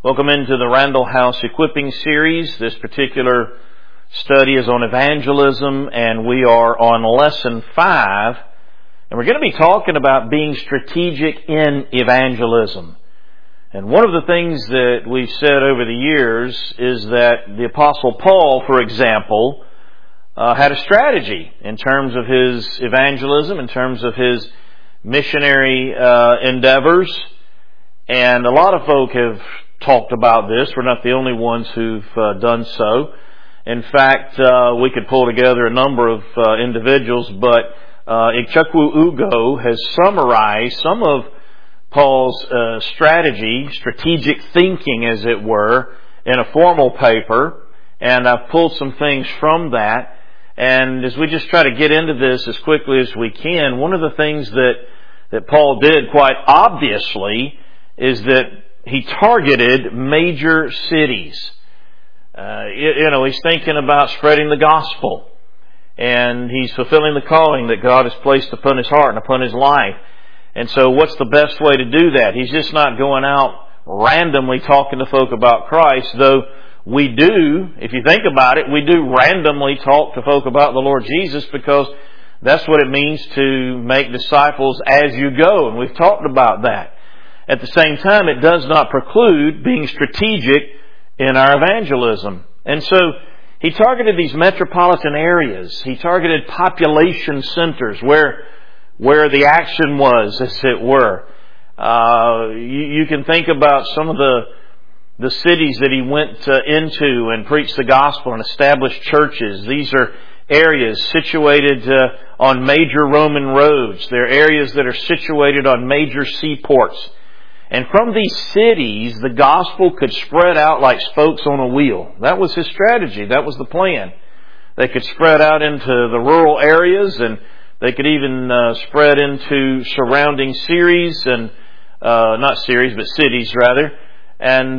Welcome into the Randall House Equipping Series. This particular study is on evangelism, and we are on Lesson 5. And we're going to be talking about being strategic in evangelism. And one of the things that we've said over the years is that the Apostle Paul, for example, had a strategy in terms of his evangelism, in terms of his missionary endeavors. And a lot of folk have talked about this. We're not the only ones who've done so. In fact, we could pull together a number of individuals, but Ikechukwu Ugo has summarized some of Paul's strategic thinking, as it were, in a formal paper, and I've pulled some things from that. And as we just try to get into this as quickly as we can, one of the things that Paul did quite obviously is that he targeted major cities. He's thinking about spreading the gospel, and he's fulfilling the calling that God has placed upon his heart and upon his life. And so what's the best way to do that? He's just not going out randomly talking to folk about Christ, though we do, if you think about it, we do randomly talk to folk about the Lord Jesus, because that's what it means to make disciples as you go, and we've talked about that. At the same time, it does not preclude being strategic in our evangelism. And so he targeted these metropolitan areas. He targeted population centers where the action was, as it were. You can think about some of the cities that he went into and preached the gospel and established churches. These are areas situated on major Roman roads. They're areas that are situated on major seaports. And from these cities, the gospel could spread out like spokes on a wheel. That was his strategy. That was the plan. They could spread out into the rural areas, and they could even spread into surrounding cities, and cities rather. And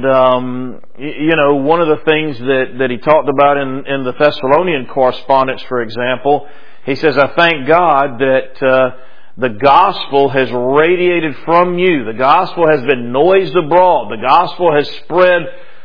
one of the things that he talked about in the Thessalonian correspondence, for example, he says, "I thank God that the gospel has radiated from you. The gospel has been noised abroad. The gospel has spread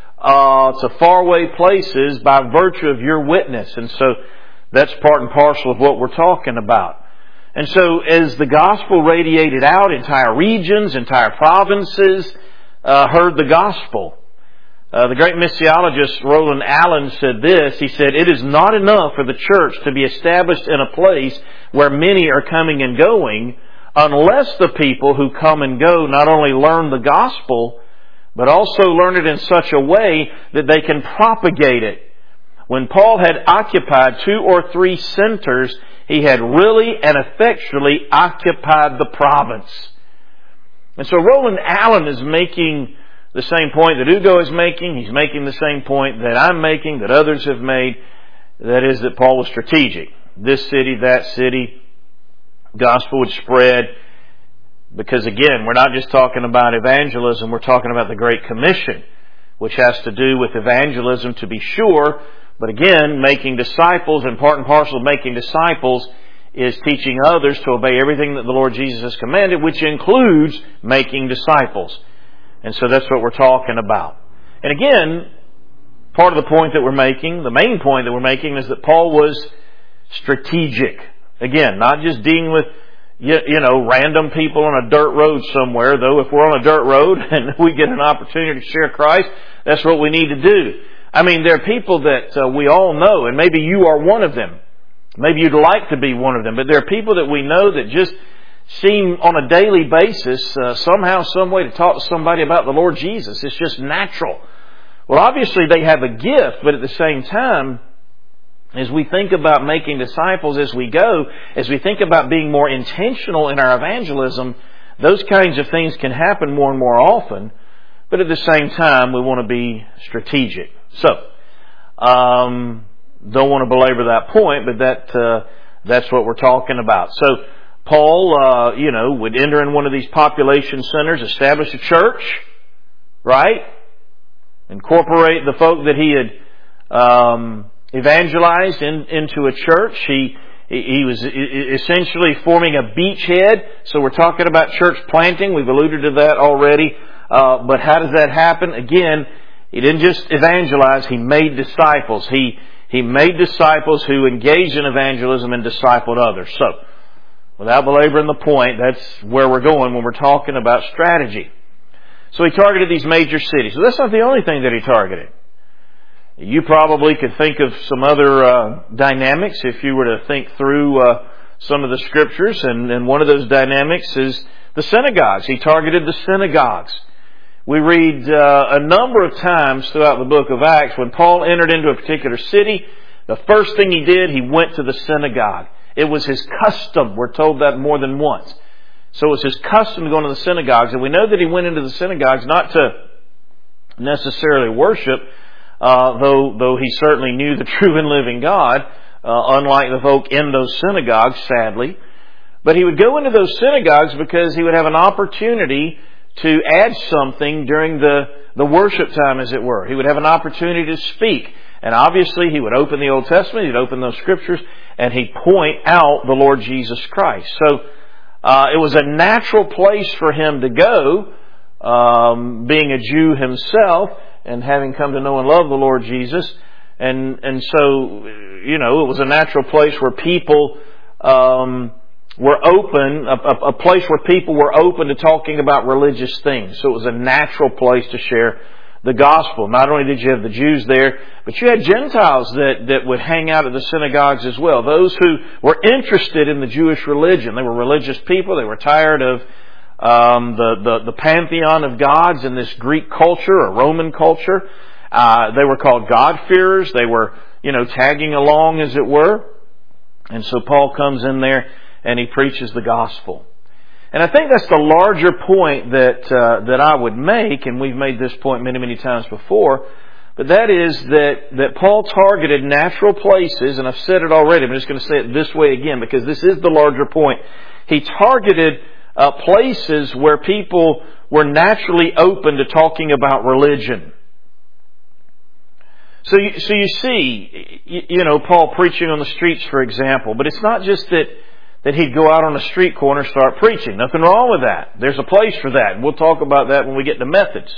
to faraway places by virtue of your witness." And so that's part and parcel of what we're talking about. And so as the gospel radiated out, entire regions, entire provinces heard the gospel. The great missiologist Roland Allen said this. He said, "It is not enough for the church to be established in a place where many are coming and going, unless the people who come and go not only learn the gospel, but also learn it in such a way that they can propagate it." When Paul had occupied 2 or 3 centers, he had really and effectually occupied the province. And so Roland Allen is making the same point that Ugo is making. He's making the same point that I'm making, that others have made. That is that Paul was strategic. This city, that city, gospel would spread. Because again, we're not just talking about evangelism, we're talking about the Great Commission, which has to do with evangelism, to be sure. But again, making disciples, and part and parcel of making disciples is teaching others to obey everything that the Lord Jesus has commanded, which includes making disciples. And so that's what we're talking about. And again, part of the point that we're making, the main point that we're making, is that Paul was strategic. Again, not just dealing with, random people on a dirt road somewhere, though if we're on a dirt road and we get an opportunity to share Christ, that's what we need to do. I mean, there are people that we all know, and maybe you are one of them. Maybe you'd like to be one of them, but there are people that we know that just seem on a daily basis, somehow, some way to talk to somebody about the Lord Jesus. It's just natural. Well, obviously they have a gift, but at the same time, as we think about making disciples as we go, as we think about being more intentional in our evangelism, those kinds of things can happen more and more often, but at the same time, we want to be strategic. So, don't want to belabor that point, but that's what we're talking about. So, Paul, would enter in one of these population centers, establish a church, right? Incorporate the folk that he had evangelized into a church. He He was essentially forming a beachhead. So we're talking about church planting. We've alluded to that already. But how does that happen? Again, he didn't just evangelize. He made disciples. He made disciples who engaged in evangelism and discipled others. So, without belaboring the point, that's where we're going when we're talking about strategy. So he targeted these major cities. So that's not the only thing that he targeted. You probably could think of some other dynamics if you were to think through some of the scriptures. And one of those dynamics is the synagogues. He targeted the synagogues. We read a number of times throughout the book of Acts when Paul entered into a particular city, the first thing he did, he went to the synagogue. It was his custom. We're told that more than once. So it was his custom to go into the synagogues. And we know that he went into the synagogues not to necessarily worship, though he certainly knew the true and living God, unlike the folk in those synagogues, sadly. But he would go into those synagogues because he would have an opportunity to add something during the worship time, as it were. He would have an opportunity to speak. And obviously he would open the Old Testament, he'd open those scriptures, and he'd point out the Lord Jesus Christ. So it was a natural place for him to go, being a Jew himself, and having come to know and love the Lord Jesus. And so, it was a natural place where people were open, a place where people were open to talking about religious things. So it was a natural place to share the gospel. Not only did you have the Jews there, but you had Gentiles that would hang out at the synagogues as well. Those who were interested in the Jewish religion. They were religious people. They were tired of the pantheon of gods in this Greek culture or Roman culture. They were called God-fearers. They were, tagging along, as it were. And so Paul comes in there and he preaches the gospel. And I think that's the larger point that I would make, and we've made this point many, many times before, but that is that Paul targeted natural places, and I've said it already, I'm just going to say it this way again because this is the larger point. He targeted places where people were naturally open to talking about religion. So you see, Paul preaching on the streets, for example, but it's not just that he'd go out on a street corner and start preaching. Nothing wrong with that. There's a place for that. And we'll talk about that when we get to methods.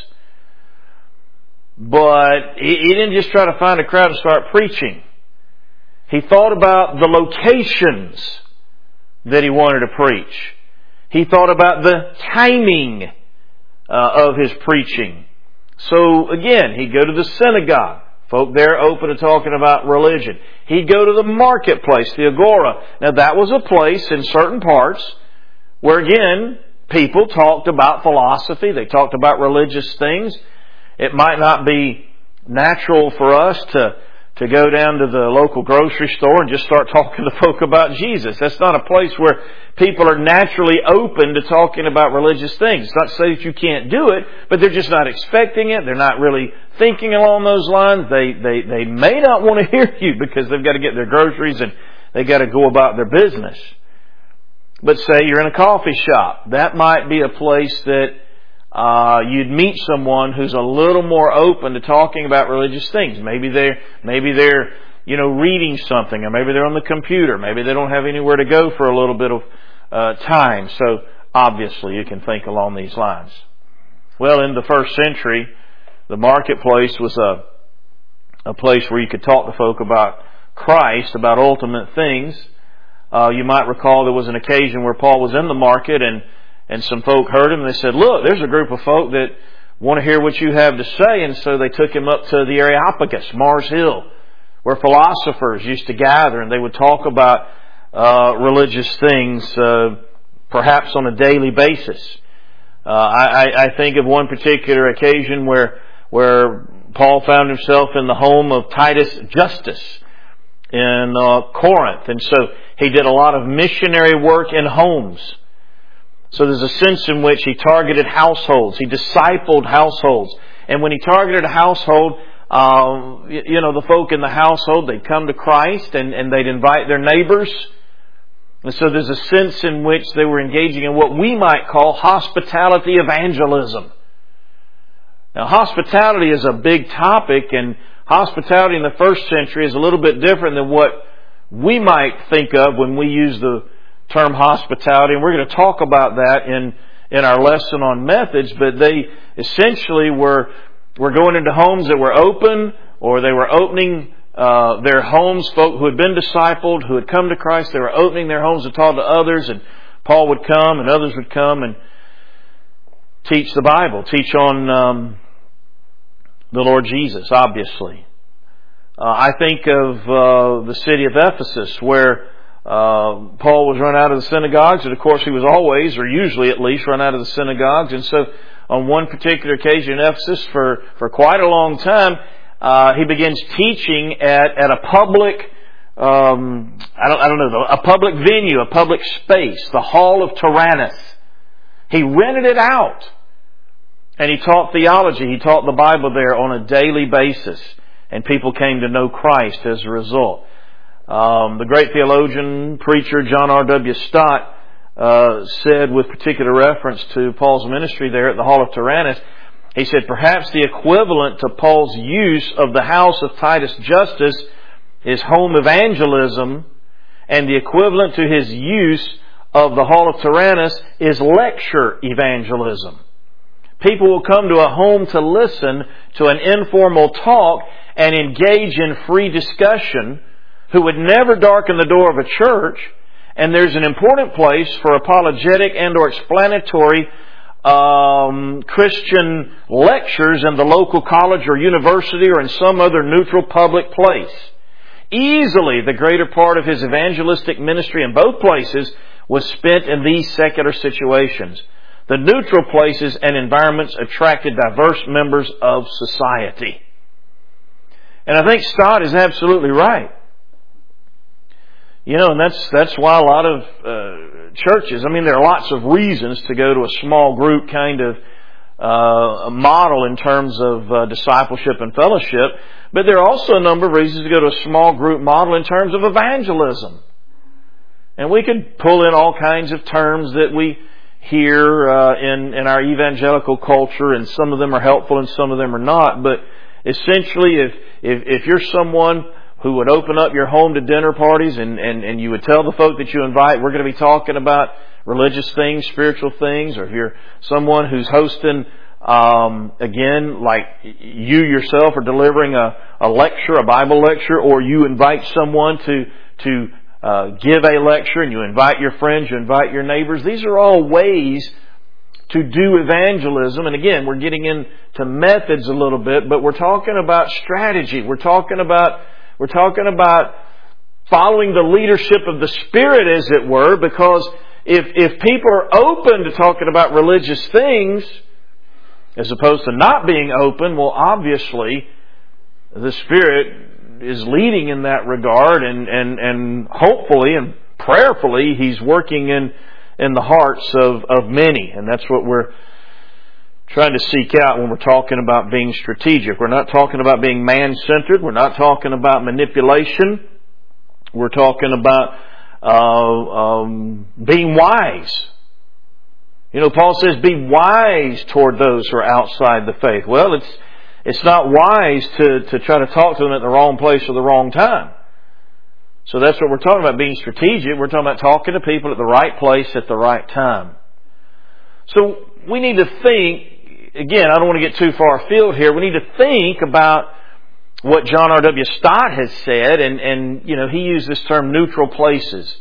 But he didn't just try to find a crowd and start preaching. He thought about the locations that he wanted to preach. He thought about the timing of his preaching. So again, he'd go to the synagogue. Folk there open to talking about religion. He'd go to the marketplace, the agora. Now that was a place in certain parts where again, people talked about philosophy. They talked about religious things. It might not be natural for us to go down to the local grocery store and just start talking to folk about Jesus. That's not a place where people are naturally open to talking about religious things. It's not to say that you can't do it, but they're just not expecting it. They're not really thinking along those lines. They may not want to hear you because they've got to get their groceries and they've got to go about their business. But say you're in a coffee shop. That might be a place that you'd meet someone who's a little more open to talking about religious things. Maybe they're reading something, or maybe they're on the computer. Maybe they don't have anywhere to go for a little bit of time. So obviously you can think along these lines. Well, in the first century, the marketplace was a place where you could talk to folk about Christ, about ultimate things. You might recall there was an occasion where Paul was in the market and some folk heard him and they said, look, there's a group of folk that want to hear what you have to say. And so they took him up to the Areopagus, Mars Hill, where philosophers used to gather and they would talk about religious things, perhaps on a daily basis. I think of one particular occasion where Paul found himself in the home of Titus Justus in Corinth. And so he did a lot of missionary work in homes. So there's a sense in which he targeted households. He discipled households. And when he targeted a household, the folk in the household, they'd come to Christ and they'd invite their neighbors. And so there's a sense in which they were engaging in what we might call hospitality evangelism. Now, hospitality is a big topic, and hospitality in the first century is a little bit different than what we might think of when we use the term hospitality, and we're going to talk about that in our lesson on methods, but they essentially were going into homes that were open, or they were opening their homes, folk who had been discipled, who had come to Christ, they were opening their homes to talk to others, and Paul would come and others would come and teach the Bible, teach on the Lord Jesus, obviously. I think of the city of Ephesus, where Paul was run out of the synagogues, and of course he was always, or usually at least, run out of the synagogues. And so on one particular occasion in Ephesus, for quite a long time, he begins teaching at a public, a public venue, a public space, the Hall of Tyrannus. He rented it out, and he taught theology. He taught the Bible there on a daily basis, and people came to know Christ as a result. The great theologian, preacher John R.W. Stott said, with particular reference to Paul's ministry there at the Hall of Tyrannus, he said, perhaps the equivalent to Paul's use of the house of Titus Justus is home evangelism, and the equivalent to his use of the Hall of Tyrannus is lecture evangelism. People will come to a home to listen to an informal talk and engage in free discussion, who would never darken the door of a church, and there's an important place for apologetic and or explanatory Christian lectures in the local college or university or in some other neutral public place. Easily the greater part of his evangelistic ministry in both places was spent in these secular situations. The neutral places and environments attracted diverse members of society. And I think Stott is absolutely right. You know, and that's why a lot of churches, there are lots of reasons to go to a small group kind of model in terms of discipleship and fellowship, but there are also a number of reasons to go to a small group model in terms of evangelism. And we could pull in all kinds of terms that we hear in our evangelical culture, and some of them are helpful and some of them are not. But essentially, if you're someone who would open up your home to dinner parties and you would tell the folk that you invite, we're going to be talking about religious things, spiritual things, or if you're someone who's hosting, again, like you yourself are delivering a lecture, a Bible lecture, or you invite someone to give a lecture, and you invite your friends, you invite your neighbors. These are all ways to do evangelism. And again, we're getting into methods a little bit, but we're talking about strategy. We're talking about following the leadership of the Spirit, as it were, because if people are open to talking about religious things, as opposed to not being open, well, obviously, the Spirit is leading in that regard, and hopefully and prayerfully He's working in the hearts of many. And that's what we're trying to seek out when we're talking about being strategic. We're not talking about being man-centered. We're not talking about manipulation. We're talking about being wise. You know, Paul says, be wise toward those who are outside the faith. Well, it's not wise to try to talk to them at the wrong place or the wrong time. So that's what we're talking about, being strategic. We're talking about talking to people at the right place at the right time. So we need to think, again, I don't want to get too far afield here. We need to think about what John R.W. Stott has said, and you know, he used this term neutral places.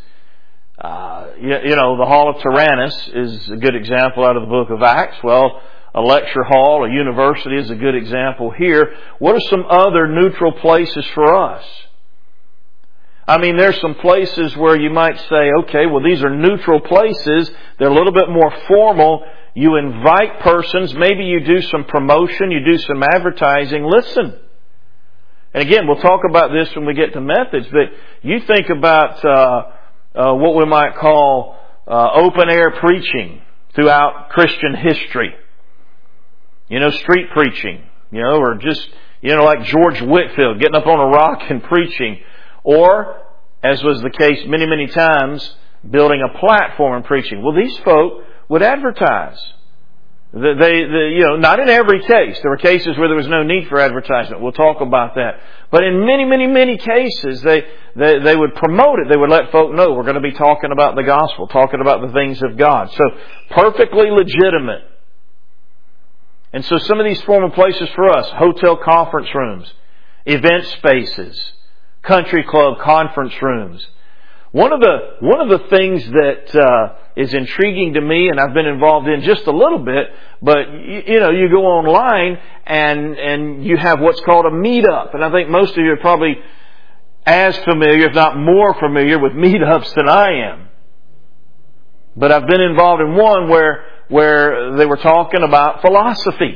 The Hall of Tyrannus is a good example out of the book of Acts. Well, a lecture hall, a university is a good example here. What are some other neutral places for us? There's some places where you might say, okay, well, these are neutral places. They're a little bit more formal. You invite persons. Maybe you do some promotion. You do some advertising. Listen. And again, we'll talk about this when we get to methods, but you think about what we might call open-air preaching throughout Christian history. Street preaching, or just, like George Whitefield getting up on a rock and preaching. Or, as was the case many, many times, building a platform and preaching. Well, these folk would advertise. Not in every case. There were cases where there was no need for advertisement. We'll talk about that. But in many, many, many cases, they would promote it. They would let folk know we're going to be talking about the gospel, talking about the things of God. So, perfectly legitimate. And so some of these formal places for us, hotel conference rooms, event spaces, country club conference rooms. One of the things that is intriguing to me, and I've been involved in just a little bit, but you go online and you have what's called a meetup, and I think most of you are probably as familiar, if not more familiar, with meetups than I am. But I've been involved in one where they were talking about philosophy.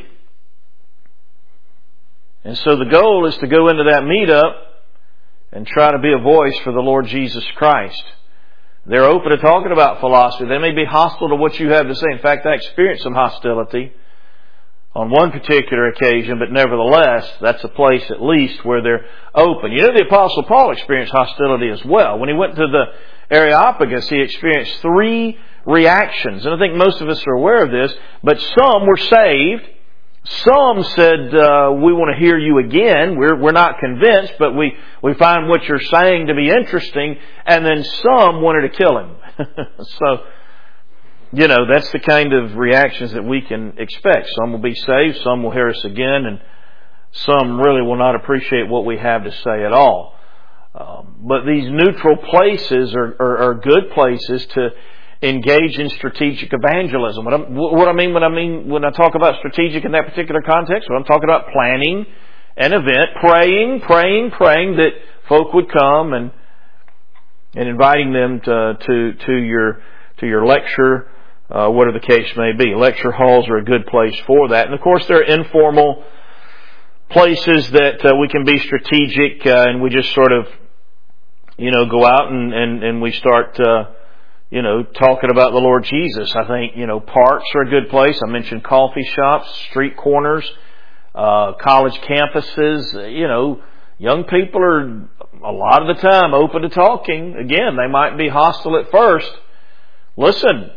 And so the goal is to go into that meetup and try to be a voice for the Lord Jesus Christ. They're open to talking about philosophy. They may be hostile to what you have to say. In fact, I experienced some hostility on one particular occasion, but nevertheless, that's a place at least where they're open. You know, the Apostle Paul experienced hostility as well. When he went to the Areopagus, he experienced 3 reactions. And I think most of us are aware of this, but some were saved. Some said, we want to hear you again. We're not convinced, but we find what you're saying to be interesting. And then some wanted to kill him. So, that's the kind of reactions that we can expect. Some will be saved, some will hear us again, and some really will not appreciate what we have to say at all. But these neutral places are good places to engage in strategic evangelism. What I mean when I talk about strategic in that particular context, when I'm talking about planning an event, praying that folk would come and inviting them to your lecture, whatever the case may be. Lecture halls are a good place for that. And of course there are informal places that we can be strategic and we just sort of go out and we start talking about the Lord Jesus. I think, parks are a good place. I mentioned coffee shops, street corners, college campuses. Young people are a lot of the time open to talking. Again, they might be hostile at first. Listen,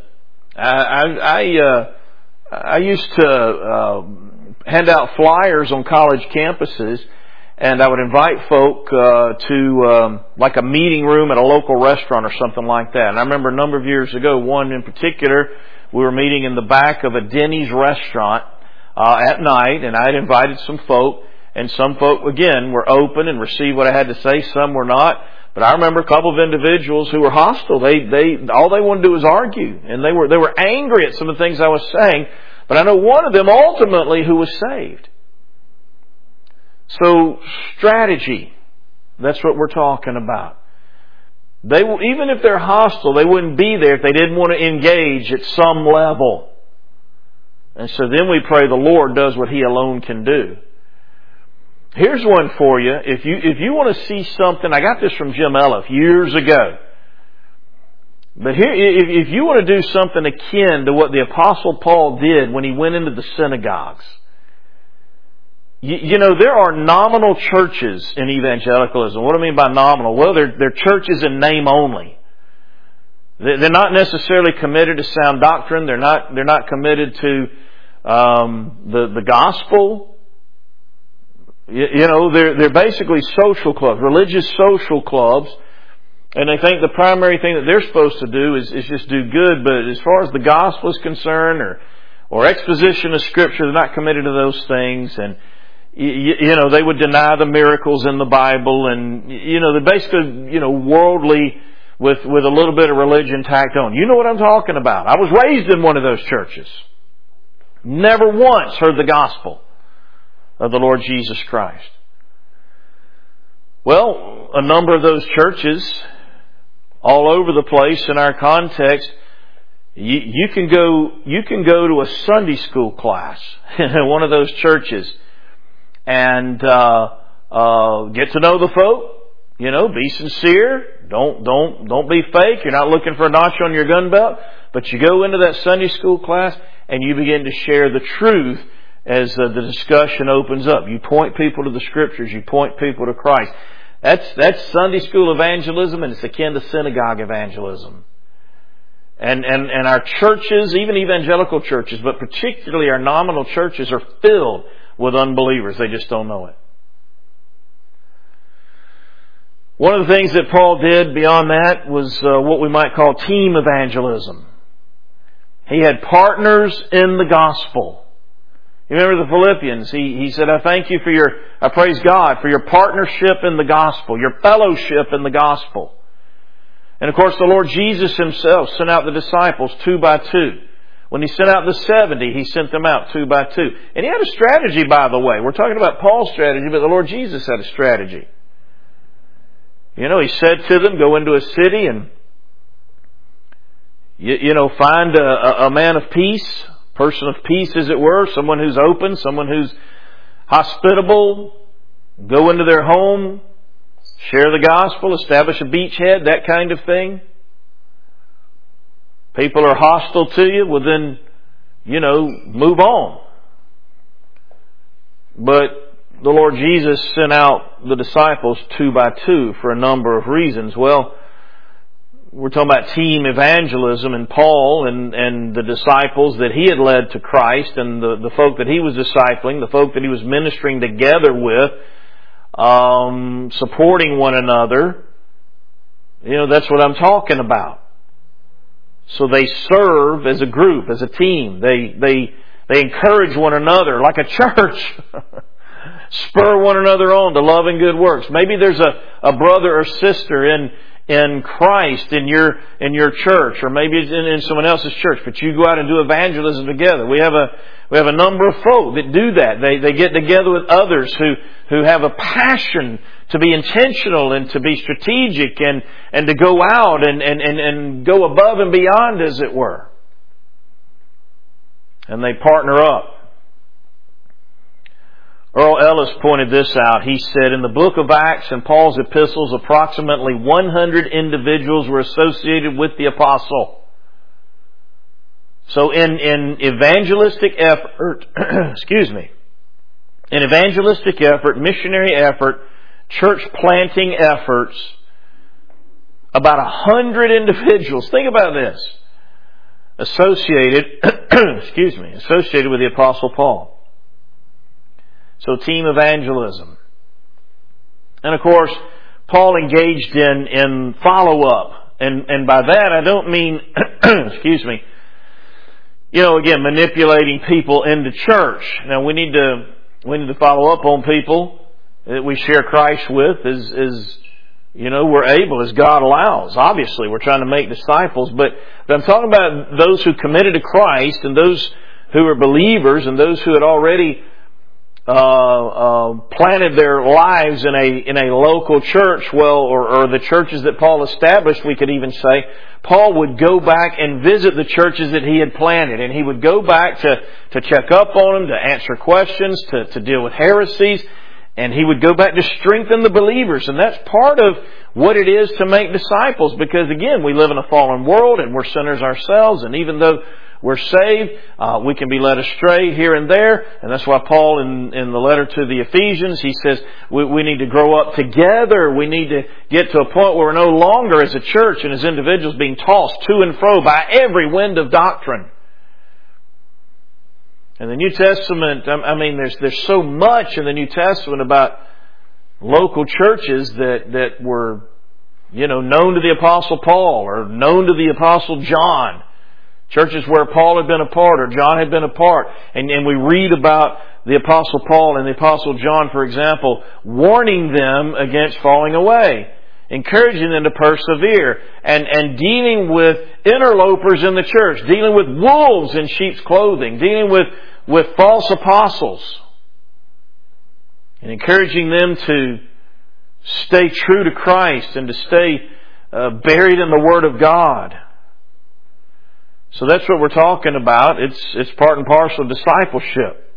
I used to hand out flyers on college campuses, and I would invite folk to like a meeting room at a local restaurant or something like that. And I remember a number of years ago, one in particular, we were meeting in the back of a Denny's restaurant at night, and I had invited some folk, and some folk, again, were open and received what I had to say. Some were not. But I remember a couple of individuals who were hostile. They all they wanted to do was argue, and they were angry at some of the things I was saying. But I know one of them ultimately who was saved. So, strategy, that's what we're talking about. Even if they're hostile, they wouldn't be there if they didn't want to engage at some level. And so then we pray the Lord does what He alone can do. Here's one for you. If you want to see something, I got this from Jim Elliff years ago. But here, if you want to do something akin to what the Apostle Paul did when he went into the synagogues, there are nominal churches in evangelicalism. What do I mean by nominal? Well, they're churches in name only. They're not necessarily committed to sound doctrine. They're not committed to the gospel. They're basically social clubs, religious social clubs, and they think the primary thing that they're supposed to do is just do good. But as far as the gospel is concerned, or exposition of Scripture, they're not committed to those things, and they would deny the miracles in the Bible, and they're basically worldly with a little bit of religion tacked on. You know what I'm talking about. I was raised in one of those churches. Never once heard the gospel of the Lord Jesus Christ. Well, a number of those churches all over the place in our context, you can go to a Sunday school class in one of those churches and get to know the folk. Be sincere. Don't be fake. You're not looking for a notch on your gun belt, but you go into that Sunday school class and you begin to share the truth. As the discussion opens up, you point people to the Scriptures. You point people to Christ. That's Sunday school evangelism, and it's akin to synagogue evangelism. And our churches, even evangelical churches, but particularly our nominal churches, are filled with unbelievers. They just don't know it. One of the things that Paul did beyond that was what we might call team evangelism. He had partners in the gospel. You remember the Philippians? He said, I praise God for your partnership in the gospel, your fellowship in the gospel. And of course the Lord Jesus Himself sent out the disciples 2 by 2. When He sent out the 70, He sent them out 2 by 2. And He had a strategy, by the way. We're talking about Paul's strategy, but the Lord Jesus had a strategy. He said to them, go into a city and, find a man of peace, person of peace as it were, someone who's open, someone who's hospitable, go into their home, share the gospel, establish a beachhead, that kind of thing. People are hostile to you, well then, move on. But the Lord Jesus sent out the disciples 2 by 2 for a number of reasons. Well, we're talking about team evangelism, and Paul and the disciples that he had led to Christ, and the folk that he was discipling, the folk that he was ministering together with, supporting one another. That's what I'm talking about. So they serve as a group, as a team. They encourage one another like a church. Spur one another on to love and good works. Maybe there's a brother or sister in Christ in your church, or maybe it's in someone else's church, but you go out and do evangelism together. We have a number of folk that do that. They get together with others who have a passion to be intentional and to be strategic and to go out and go above and beyond, as it were. And they partner up. Earl Ellis pointed this out. He said, in the book of Acts and Paul's epistles, approximately 100 individuals were associated with the apostle. So in evangelistic effort, in evangelistic effort, missionary effort, church planting efforts, about 100 individuals, think about this, associated with the apostle Paul. So team evangelism. And of course, Paul engaged in follow-up. And by that I don't mean, again, manipulating people into church. Now we need to follow up on people that we share Christ with as we're able, as God allows. Obviously, we're trying to make disciples, but I'm talking about those who committed to Christ and those who are believers and those who had already planted their lives in a local church, or the churches that Paul established, we could even say. Paul would go back and visit the churches that he had planted, and he would go back to check up on them, to answer questions, to deal with heresies, and he would go back to strengthen the believers. And that's part of what it is to make disciples, because again, we live in a fallen world and we're sinners ourselves, and even though we're saved, we can be led astray here and there. And that's why Paul in the letter to the Ephesians, he says we need to grow up together. We need to get to a point where we're no longer as a church and as individuals being tossed to and fro by every wind of doctrine. In the New Testament, there's so much in the New Testament about local churches that were, known to the Apostle Paul or known to the Apostle John. Churches where Paul had been a part or John had been a part. And we read about the Apostle Paul and the Apostle John, for example, warning them against falling away, encouraging them to persevere, and dealing with interlopers in the church, dealing with wolves in sheep's clothing, dealing with false apostles, and encouraging them to stay true to Christ and to stay buried in the Word of God. So that's what we're talking about. It's part and parcel of discipleship.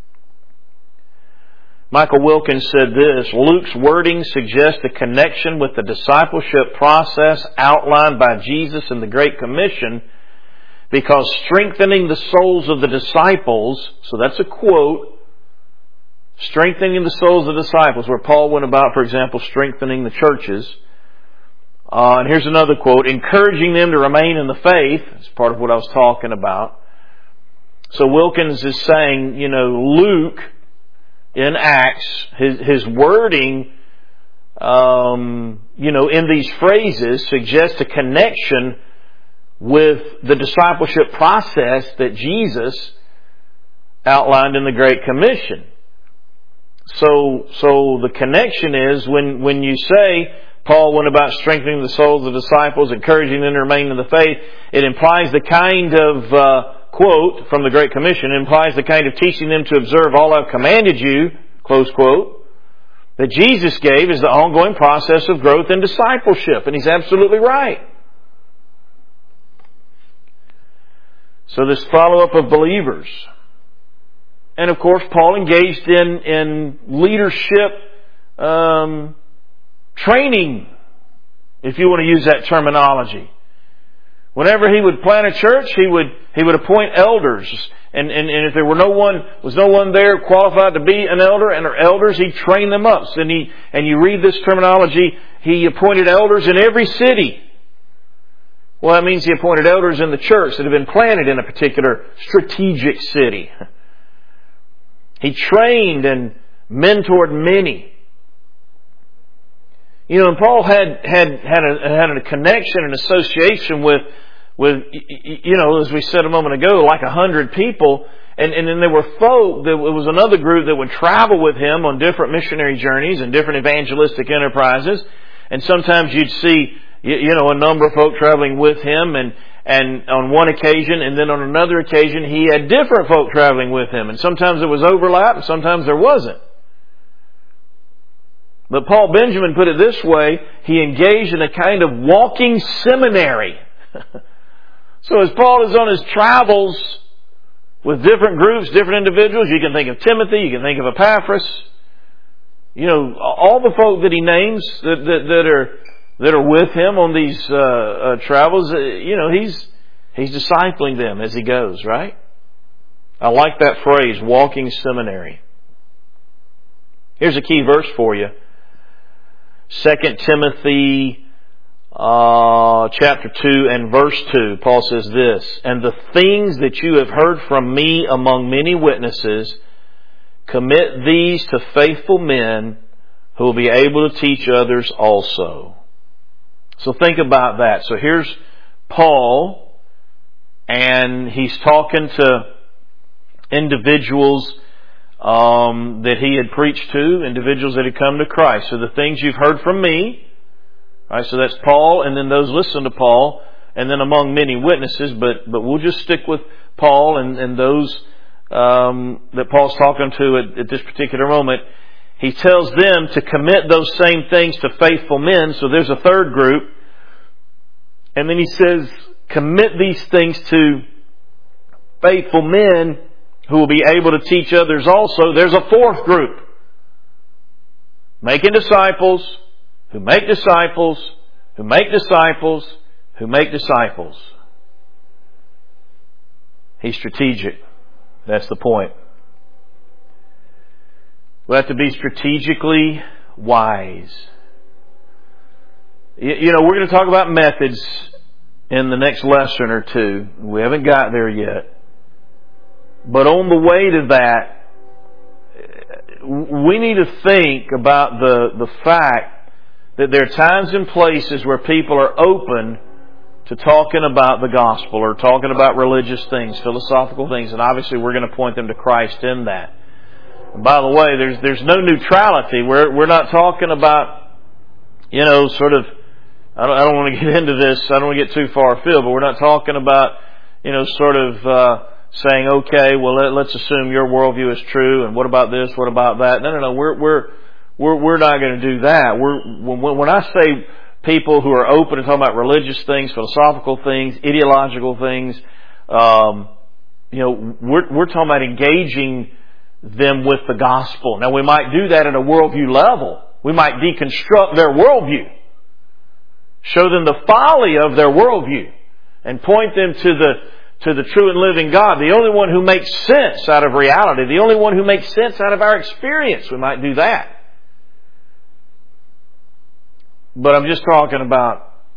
Michael Wilkins said this: Luke's wording suggests a connection with the discipleship process outlined by Jesus in the Great Commission, because strengthening the souls of the disciples, so that's a quote, strengthening the souls of the disciples, where Paul went about, for example, strengthening the churches, And here's another quote, encouraging them to remain in the faith. It's part of what I was talking about. So Wilkins is saying, Luke in Acts, his wording, in these phrases suggests a connection with the discipleship process that Jesus outlined in the Great Commission. So the connection is when you say Paul went about strengthening the souls of the disciples, encouraging them to remain in the faith, it implies the kind of quote from the Great Commission, implies the kind of teaching them to observe all I've commanded you, close quote, that Jesus gave is the ongoing process of growth and discipleship. And he's absolutely right. So this follow-up of believers. And of course, Paul engaged in leadership training, if you want to use that terminology. Whenever he would plant a church, he would appoint elders. And if there was no one there qualified to be an elder and are elders, he'd train them up. And you read this terminology, he appointed elders in every city. Well, that means he appointed elders in the church that had been planted in a particular strategic city. He trained and mentored many. And Paul had a connection and association with, as we said a moment ago, like 100 people. And then there were folk, there was another group that would travel with him on different missionary journeys and different evangelistic enterprises. And sometimes you'd see, a number of folk traveling with him and on one occasion, and then on another occasion, he had different folk traveling with him. And sometimes there was overlap and sometimes there wasn't. But Paul Benjamin put it this way, he engaged in a kind of walking seminary. So as Paul is on his travels with different groups, different individuals, you can think of Timothy, you can think of Epaphras, all the folk that he names that are with him on these travels, he's discipling them as he goes, right? I like that phrase, walking seminary. Here's a key verse for you. 2 Timothy chapter 2 and verse 2, Paul says this, and the things that you have heard from me among many witnesses, commit these to faithful men who will be able to teach others also. So think about that. So here's Paul, and he's talking to individuals that he had preached to, individuals that had come to Christ. So the things you've heard from me, right? So that's Paul, and then those listen to Paul, and then among many witnesses. But we'll just stick with Paul and those that Paul's talking to at this particular moment. He tells them to commit those same things to faithful men. So there's a third group. And then he says, commit these things to faithful men who will be able to teach others also. There's a fourth group. Making disciples, who make disciples, who make disciples, who make disciples. He's strategic. That's the point. We have to be strategically wise. We're going to talk about methods in the next lesson or two. We haven't got there yet. But on the way to that, we need to think about the fact that there are times and places where people are open to talking about the gospel or talking about religious things, philosophical things, and obviously we're going to point them to Christ in that. And by the way, there's no neutrality. We're not talking about, sort of, I don't want to get into this, I don't want to get too far afield, but we're not talking about, saying, okay, well, let's assume your worldview is true, and what about this, what about that? No, we're not going to do that. When I say people who are open to talking about religious things, philosophical things, ideological things, we're talking about engaging them with the gospel. Now, we might do that at a worldview level. We might deconstruct their worldview, show them the folly of their worldview, and point them to the true and living God, the only one who makes sense out of reality, the only one who makes sense out of our experience. We might do that. But I'm just talking about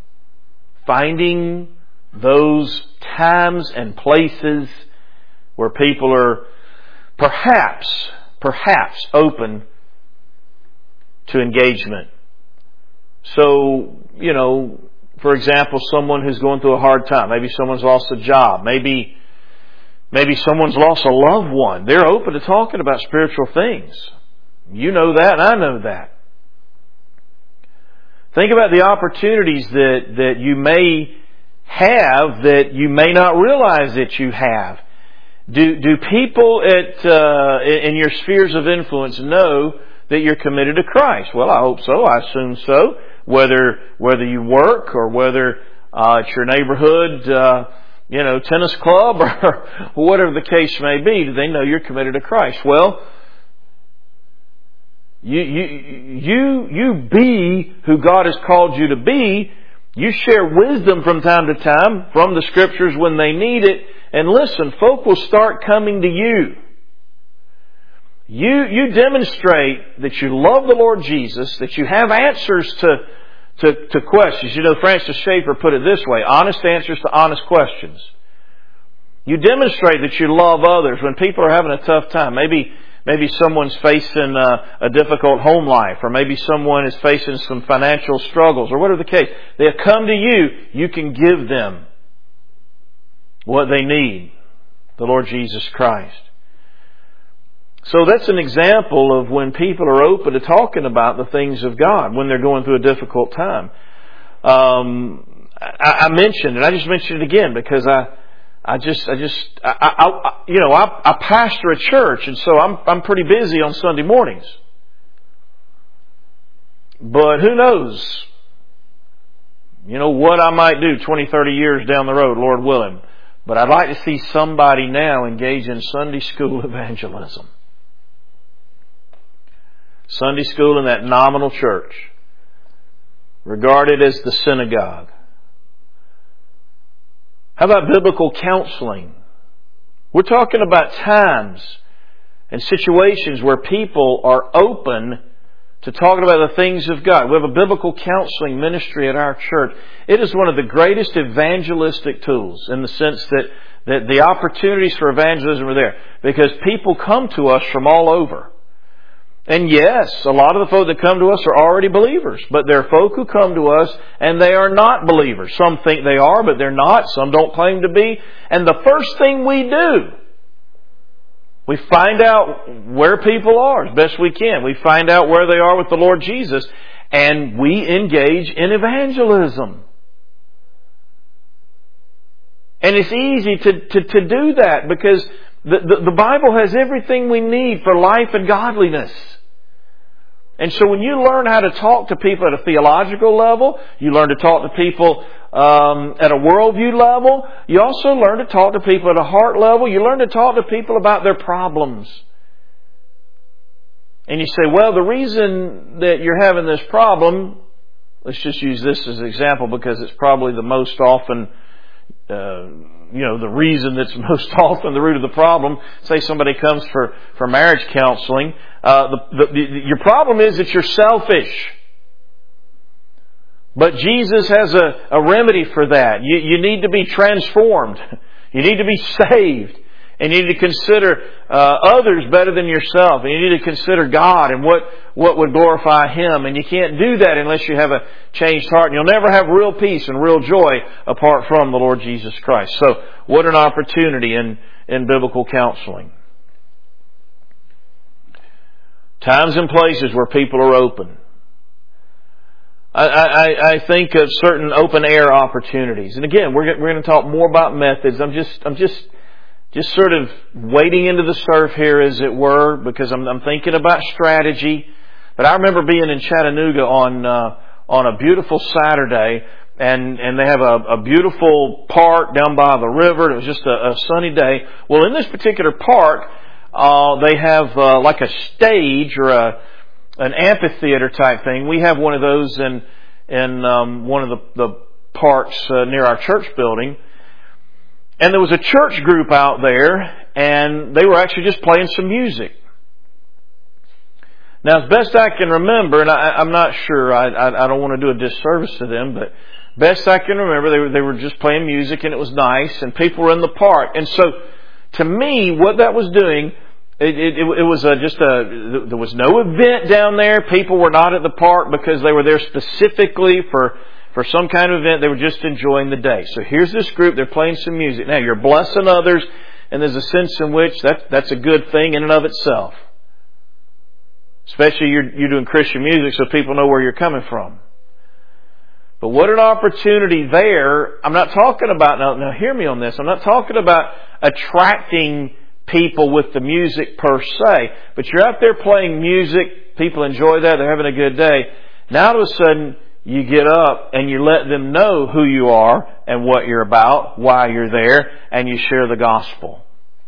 finding those times and places where people are perhaps open to engagement. So, for example, someone who's going through a hard time. Maybe someone's lost a job. Maybe someone's lost a loved one. They're open to talking about spiritual things. You know that, and I know that. Think about the opportunities that you may have that you may not realize that you have. Do people in your spheres of influence know that you're committed to Christ? Well, I hope so. I assume so. Whether you work or whether it's your neighborhood, tennis club or whatever the case may be, do they know you're committed to Christ? Well, you be who God has called you to be. You share wisdom from time to time from the Scriptures when they need it. And listen, folk will start coming to you. You demonstrate that you love the Lord Jesus, that you have answers to questions. Francis Schaeffer put it this way: honest answers to honest questions. You demonstrate that you love others when people are having a tough time. Maybe someone's facing a difficult home life, or maybe someone is facing some financial struggles, or whatever the case. They'll come to you. You can give them what they need, the Lord Jesus Christ. So that's an example of when people are open to talking about the things of God when they're going through a difficult time. I mentioned, and I just mentioned it again because I pastor a church, and so I'm pretty busy on Sunday mornings. But who knows? What I might do 20, 30 years down the road, Lord willing. But I'd like to see somebody now engage in Sunday school evangelism. Sunday school in that nominal church, regarded as the synagogue. How about biblical counseling? We're talking about times and situations where people are open to talking about the things of God. We have a biblical counseling ministry at our church. It is one of the greatest evangelistic tools in the sense that the opportunities for evangelism are there because people come to us from all over. And yes, a lot of the folk that come to us are already believers, but there are folk who come to us and they are not believers. Some think they are, but they're not. Some don't claim to be. And the first thing we do, we find out where people are as best we can. We find out where they are with the Lord Jesus, and we engage in evangelism. And it's easy to do that because the Bible has everything we need for life and godliness. And so when you learn how to talk to people at a theological level, you learn to talk to people at a worldview level, you also learn to talk to people at a heart level, you learn to talk to people about their problems. And you say, well, the reason that you're having this problem, let's just use this as an example because it's probably the most often the reason that's most often the root of the problem. Say somebody comes for marriage counseling. Your problem is that you're selfish. But Jesus has a remedy for that. You need to be transformed. You need to be saved. And you need to consider others better than yourself. And you need to consider God and what would glorify Him. And you can't do that unless you have a changed heart. And you'll never have real peace and real joy apart from the Lord Jesus Christ. So what an opportunity in biblical counseling. Times and places where people are open. I think of certain open air opportunities. And again, we're going to talk more about methods. I'm just sort of wading into the surf here, as it were, because I'm thinking about strategy. But I remember being in Chattanooga on a beautiful Saturday, and they have a beautiful park down by the river. It was just a sunny day. Well, in this particular park, they have like a stage or an amphitheater type thing. We have one of those in one of the parks near our church building. And there was a church group out there, and they were actually just playing some music. Now, as best I can remember, and I'm not sure, I don't want to do a disservice to them, but best I can remember, they were just playing music and it was nice and people were in the park. And so, to me, what that was doing, it was there was no event down there. People were not at the park because they were there specifically for some kind of event. They were just enjoying the day. So here's this group, they're playing some music. Now, you're blessing others, and there's a sense in which that's a good thing in and of itself. Especially you're doing Christian music so people know where you're coming from. But what an opportunity there. I'm not talking about, now hear me on this, I'm not talking about attracting people with the music per se, but you're out there playing music, people enjoy that, they're having a good day. Now all of a sudden you get up and you let them know who you are and what you're about, why you're there, and you share the gospel.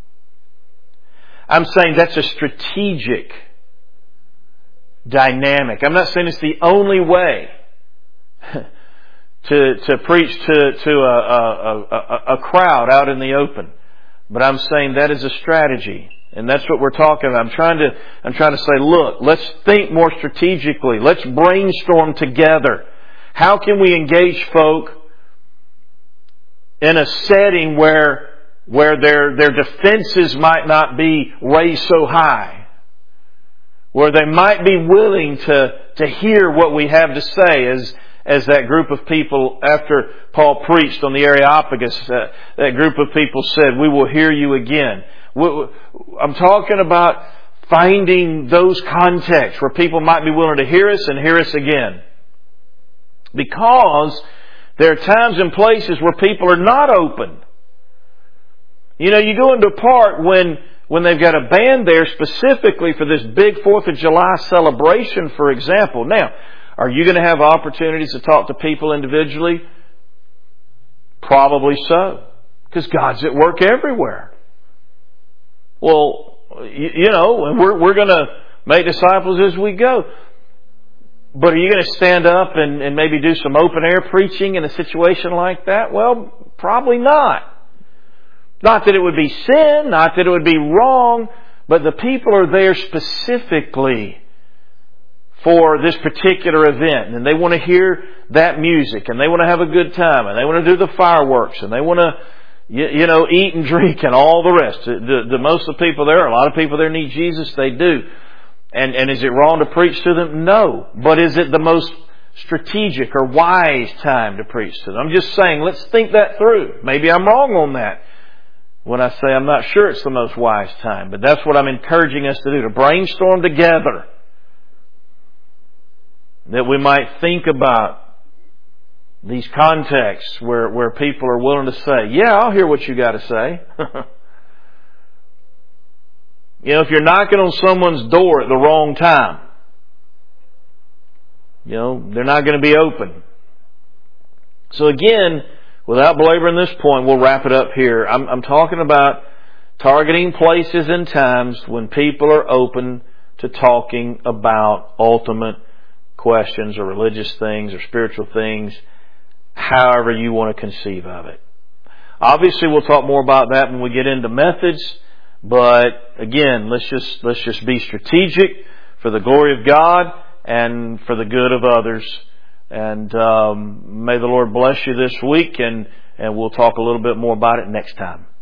I'm saying that's a strategic dynamic. I'm not saying it's the only way to preach to a crowd out in the open. But I'm saying that is a strategy. And that's what we're talking about. I'm trying to say, look, let's think more strategically. Let's brainstorm together. How can we engage folk in a setting where their defenses might not be raised so high? Where they might be willing to hear what we have to say as that group of people, after Paul preached on the Areopagus, that group of people said, we will hear you again. I'm talking about finding those contexts where people might be willing to hear us and hear us again. Because there are times and places where people are not open. You know, you go into a park when they've got a band there specifically for this big 4th of July celebration, for example. Now, are you going to have opportunities to talk to people individually? Probably so. Because God's at work everywhere. Well, you know, and we're going to make disciples as we go. But are you going to stand up and maybe do some open air preaching in a situation like that? Well, probably not. Not that it would be sin, not that it would be wrong, but the people are there specifically for this particular event, and they want to hear that music, and they want to have a good time, and they want to do the fireworks, and they want to, eat and drink and all the rest. The most of the people there, a lot of people there need Jesus, they do. And is it wrong to preach to them? No. But is it the most strategic or wise time to preach to them? I'm just saying, let's think that through. Maybe I'm wrong on that when I say I'm not sure it's the most wise time. But that's what I'm encouraging us to do, to brainstorm together. That we might think about these contexts where people are willing to say, yeah, I'll hear what you got to say. If you're knocking on someone's door at the wrong time, they're not going to be open. So again, without belaboring this point, we'll wrap it up here. I'm talking about targeting places and times when people are open to talking about ultimate questions or religious things or spiritual things, however you want to conceive of it. Obviously, we'll talk more about that when we get into methods. But again, let's just be strategic for the glory of God and for the good of others. And may the Lord bless you this week, and we'll talk a little bit more about it next time.